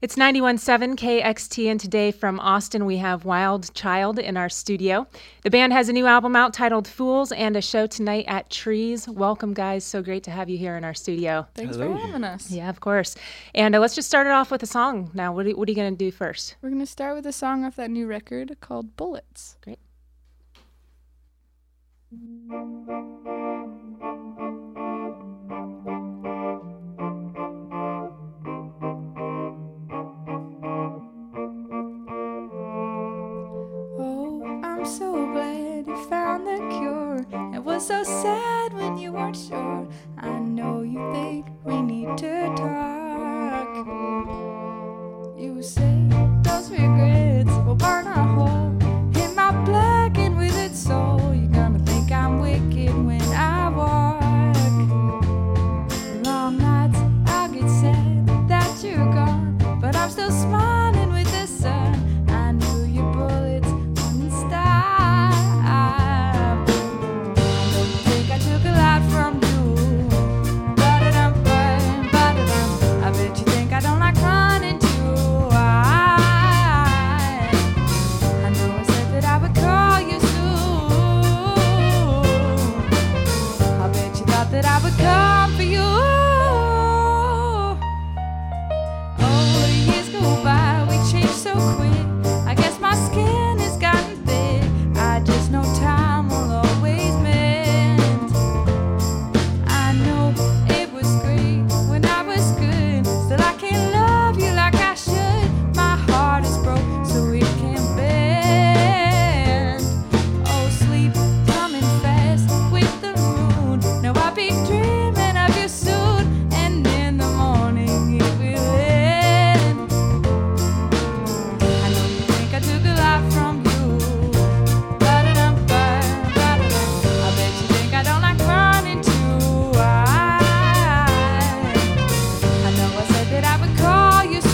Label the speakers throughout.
Speaker 1: It's 91.7 KXT, and today from Austin we have Wild Child in our studio. The band has a new album out titled Fools and a show tonight at Trees. Welcome, guys. So great to have you here in our studio.
Speaker 2: Thanks for having us.
Speaker 1: Yeah, of course. And let's just start it off with a song now. What are you going to do first?
Speaker 2: We're going to start with a song off that new record called Bullets.
Speaker 1: Great.
Speaker 2: I'm so glad you found the cure. It was so sad when you weren't sure. I know you think we need to talk. You say those regrets will burn a hole in my black and withered soul. You're gonna think I'm wicked when I walk. Long nights I get sad that you're gone, but I'm still smiling with the sun. I knew your bullets wouldn't stop. That I would come for you. Oh, years go by, we change so quick. I guess my skin has gotten thick. I just know time will always mend. I know it was great when I was good. Still I can't love you like I should. My heart is broke so it can't bend. Oh, sleep coming fast with the moon. Now I'll be dreaming of you soon, and in the morning it will end. I know you think I took a lot from you. Ba-da-dum, ba-da-dum. I bet you think I don't like running too. I know I said that I would call you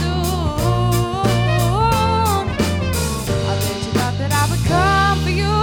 Speaker 2: soon. I bet you thought that I would come for you.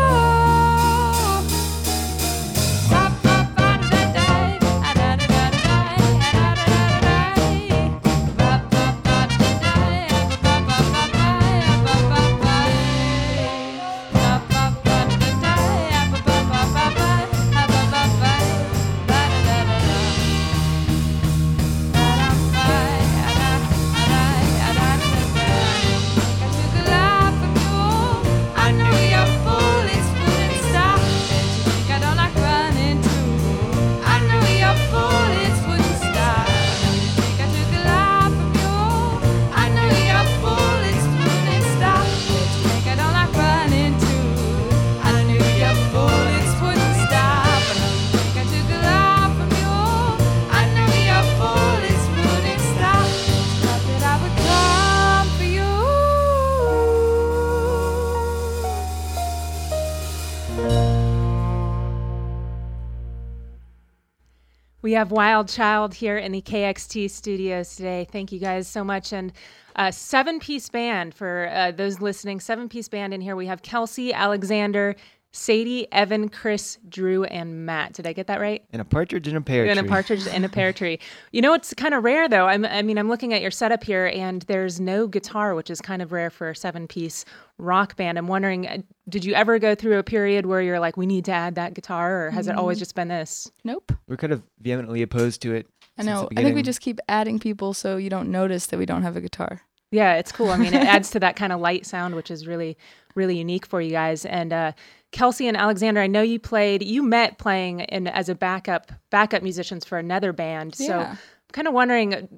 Speaker 1: We have Wild Child here in the KXT studios today. Thank you guys so much. And a 7-piece band for those listening, 7-piece band in here. We have Kelsey, Alexander, Sadie, Evan, Chris, Drew, and Matt. Did I get that right?
Speaker 3: And a partridge in a pear tree.
Speaker 1: And a partridge in a pear tree. You know, it's kind of rare, though. I'm looking at your setup here, and there's no guitar, which is kind of rare for a 7-piece rock band. I'm wondering, did you ever go through a period where you're like, we need to add that guitar, or has it always just been this?
Speaker 2: Nope.
Speaker 3: We're kind of vehemently opposed to it.
Speaker 2: I know. I think we just keep adding people so you don't notice that we don't have a guitar.
Speaker 1: Yeah, it's cool. I mean, it adds to that kind of light sound, which is really, really unique for you guys. And Kelsey and Alexander, I know you met playing as a backup musicians for another band.
Speaker 2: Yeah.
Speaker 1: So I'm kind of wondering,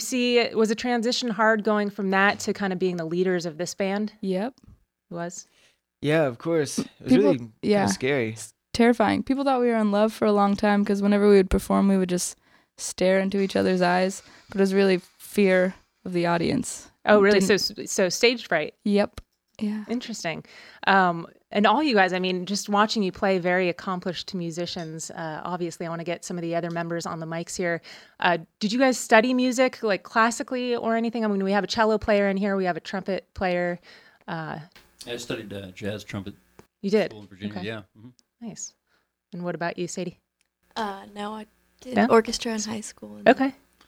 Speaker 1: was the transition hard going from that to kind of being the leaders of this band?
Speaker 2: Yep.
Speaker 1: It was?
Speaker 3: Yeah, of course. It was really kind of scary.
Speaker 2: It's terrifying. People thought we were in love for a long time because whenever we would perform, we would just stare into each other's eyes. But it was really fear of the audience.
Speaker 1: Oh, really? So stage fright.
Speaker 2: Yep. Yeah.
Speaker 1: Interesting. And all you guys, I mean, just watching you play, very accomplished musicians. Obviously, I want to get some of the other members on the mics here. Did you guys study music, like classically or anything? I mean, we have a cello player in here. We have a trumpet player.
Speaker 4: I studied jazz trumpet.
Speaker 1: You did?
Speaker 4: School in Virginia,
Speaker 1: okay.
Speaker 4: yeah. Mm-hmm.
Speaker 1: Nice. And what about you, Sadie?
Speaker 5: No, I did orchestra in high school.
Speaker 1: Okay.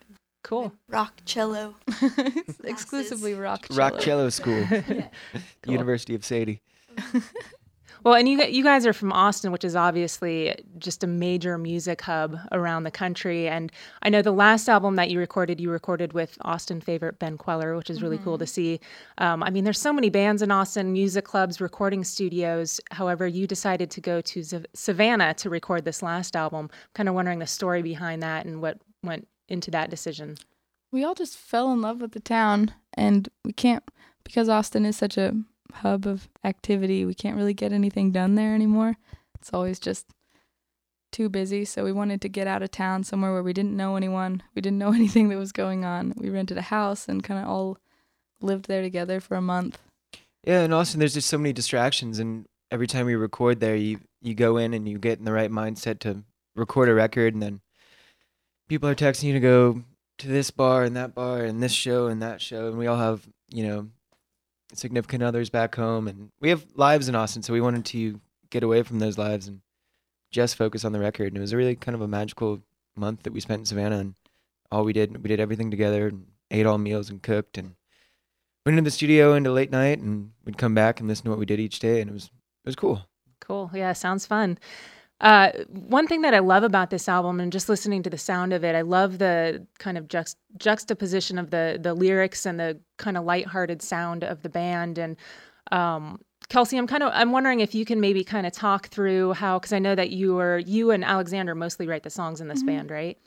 Speaker 1: Cool.
Speaker 5: Rock cello.
Speaker 2: Exclusively rock cello.
Speaker 3: Rock cello school.
Speaker 1: Cool.
Speaker 3: University of Sadie.
Speaker 1: Well, and you guys are from Austin, which is obviously just a major music hub around the country. And I know the last album that you recorded with Austin favorite Ben Queller, which is really cool to see. I mean, there's so many bands in Austin, music clubs, recording studios. However, you decided to go to Savannah to record this last album. I'm kind of wondering the story behind that and what went into that decision.
Speaker 2: We all just fell in love with the town, and we can't, because Austin is such a hub of activity, we can't really get anything done there anymore. It's always just too busy, so we wanted to get out of town somewhere where we didn't know anyone. We didn't know anything that was going on. We rented a house and kind of all lived there together for a month.
Speaker 3: Yeah, in Austin, there's just so many distractions, and every time we record there, you go in and you get in the right mindset to record a record, and then people are texting you to go to this bar and this show and that show, and we all have, significant others back home, and we have lives in Austin, so we wanted to get away from those lives and just focus on the record. And it was a really kind of a magical month that we spent in Savannah, and we did everything together and ate all meals and cooked and went into the studio into late night, and we'd come back and listen to what we did each day, and it was cool.
Speaker 1: Cool. Yeah, sounds fun. One thing that I love about this album, and just listening to the sound of it, I love the kind of juxtaposition of the lyrics and the kind of lighthearted sound of the band. And Kelsey, I'm wondering if you can maybe kind of talk through how, because I know that you and Alexander mostly write the songs in this band, right?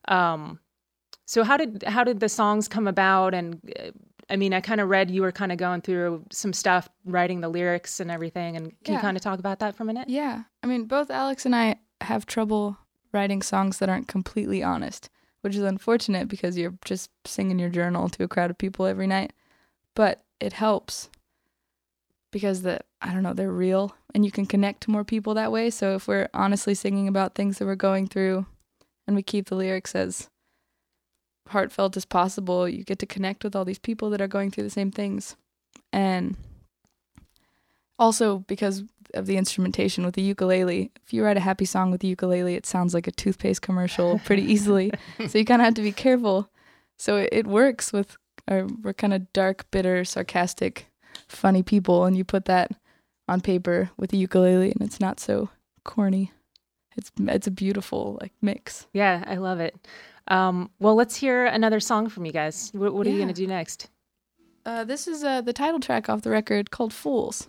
Speaker 1: So how did the songs come about? And I mean, I kind of read you were kind of going through some stuff, writing the lyrics and everything. And can you kind of talk about that for a minute?
Speaker 2: Yeah. I mean, both Alex and I have trouble writing songs that aren't completely honest, which is unfortunate because you're just singing your journal to a crowd of people every night. But it helps because they're real and you can connect to more people that way. So if we're honestly singing about things that we're going through and we keep the lyrics as heartfelt as possible, you get to connect with all these people that are going through the same things. And also because of the instrumentation with the ukulele, if you write a happy song with the ukulele, it sounds like a toothpaste commercial pretty easily. So you kind of have to be careful. So it works with we're kind of dark, bitter, sarcastic, funny people, and you put that on paper with the ukulele and it's not so corny. It's a beautiful mix.
Speaker 1: Yeah, I love it. Well, let's hear another song from you guys. What are you going to do next?
Speaker 2: This is the title track off the record called Fools.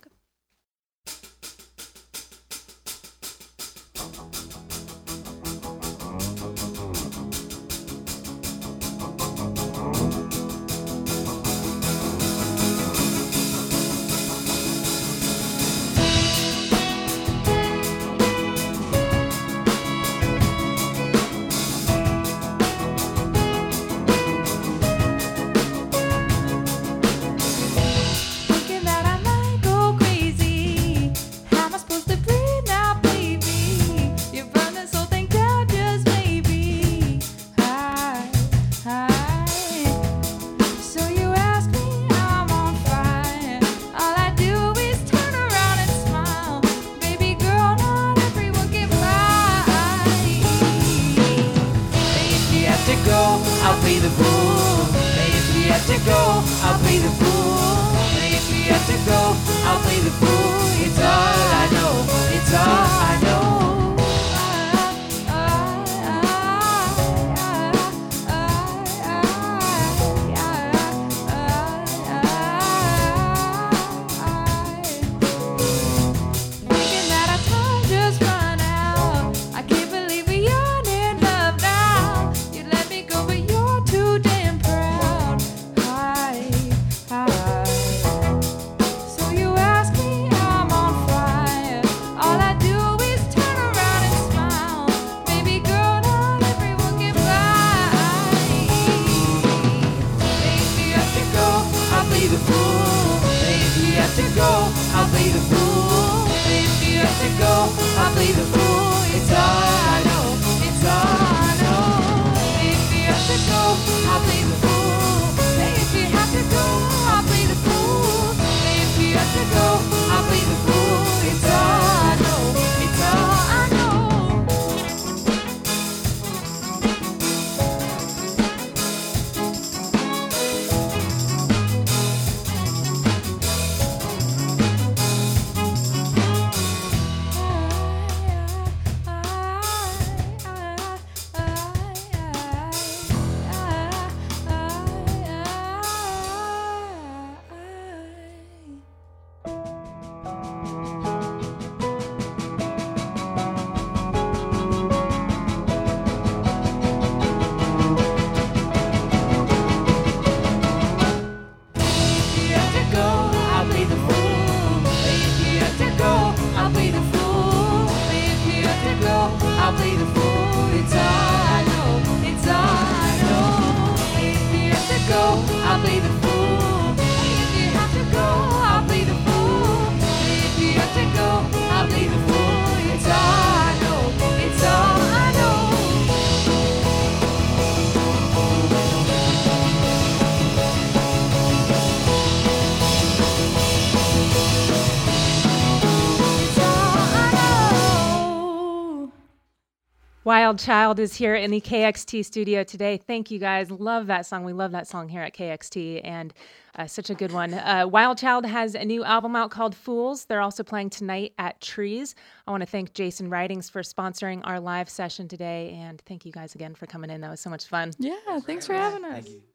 Speaker 1: Wild Child is here in the KXT studio today. Thank you guys. Love that song. We love that song here at KXT, and such a good one. Wild Child has a new album out called Fools. They're also playing tonight at Trees. I want to thank Jason Writings for sponsoring our live session today, and thank you guys again for coming in. That was so much fun.
Speaker 2: Yeah, thanks for having us.
Speaker 3: Thank you.